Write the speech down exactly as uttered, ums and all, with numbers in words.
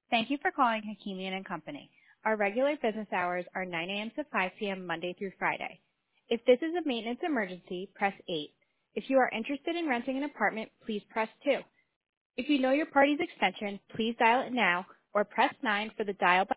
Thank you for calling Hakimian and Company. Our regular business hours are nine a.m. to five p.m. Monday through Friday. If this is a maintenance emergency, press eight. If you are interested in renting an apartment, please press two. If you know your party's extension, please dial it now or press nine for the dial by